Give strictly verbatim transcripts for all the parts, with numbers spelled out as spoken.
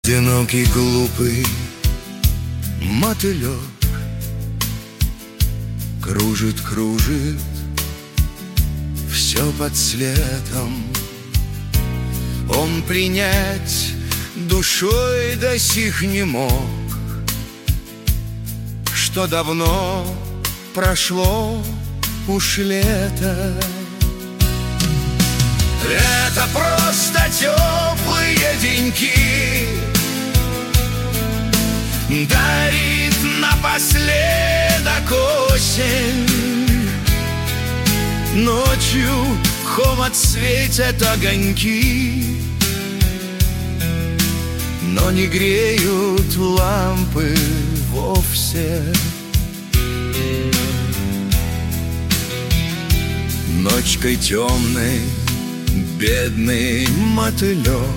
Одинокий глупый мотылек кружит, кружит все под светом. Он принять душой до сих не мог, что давно прошло уж лето. Это просто теплые деньки дарит напоследок осень. Ночью холод светят огоньки, но не греют лампы вовсе. Ночкой темной бедный мотылек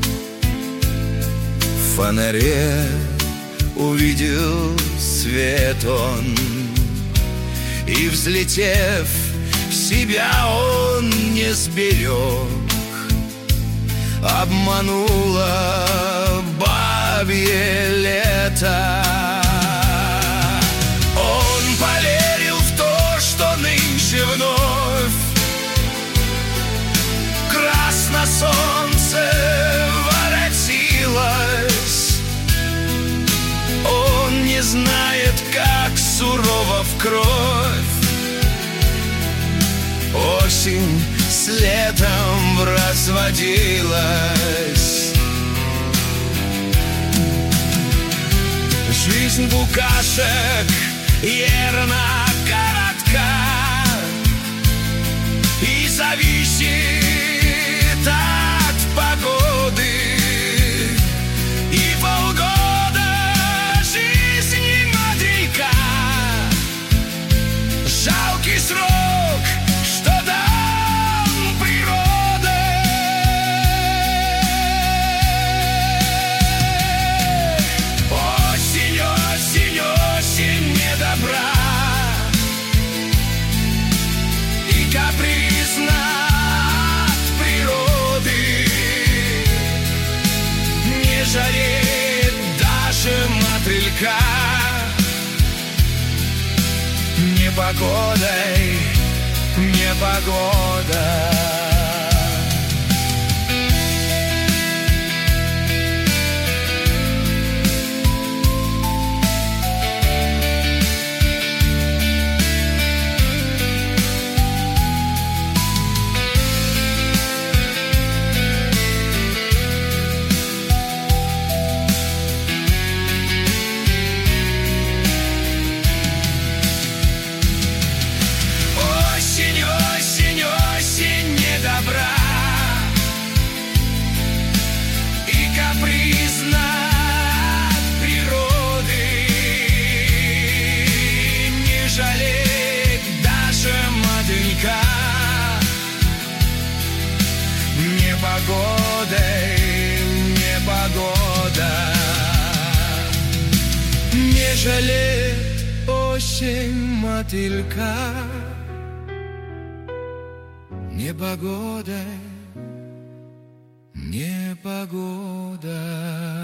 в фонаре увидел свет он, и, взлетев, себя он не сберег. Обмануло бабье лето. Он поверил в то, что нынче вновь красно солнце воротилось. Он не знает, как сурова в кровь осень с летом разводилась. Жизнь букашек ерна коротка и зависит от погоды. И полгода жизни мотылька жалкий срок, что дал природа. Осень, осень, осень не добра и капризна от природы. Не жалеет даже мотылька непогодой, непогода. Осень, осень, осень не добра и капризна от природы. Не жалеет даже мотылька непогодой, непогода. Не жалеет осень мотылька непогодой, непогода.